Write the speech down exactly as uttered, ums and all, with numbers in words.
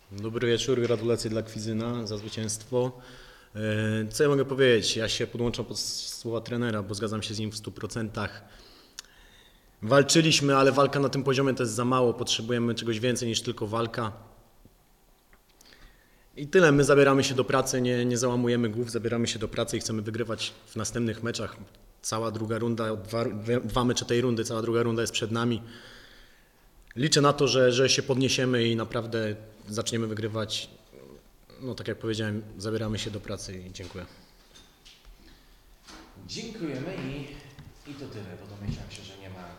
Dobry wieczór, gratulacje dla Kwizyna za zwycięstwo. E, Co ja mogę powiedzieć? Ja się podłączam pod słowa trenera, bo zgadzam się z nim w stu procentach. Walczyliśmy, ale walka na tym poziomie to jest za mało. Potrzebujemy czegoś więcej niż tylko walka. I tyle, my zabieramy się do pracy, nie, nie załamujemy głów, zabieramy się do pracy i chcemy wygrywać w następnych meczach. Cała druga runda, dwa, dwa mecze tej rundy, cała druga runda jest przed nami. Liczę na to, że, że się podniesiemy i naprawdę zaczniemy wygrywać. No tak jak powiedziałem, zabieramy się do pracy i dziękuję. Dziękujemy i, i to tyle, bo domyślam się, że nie ma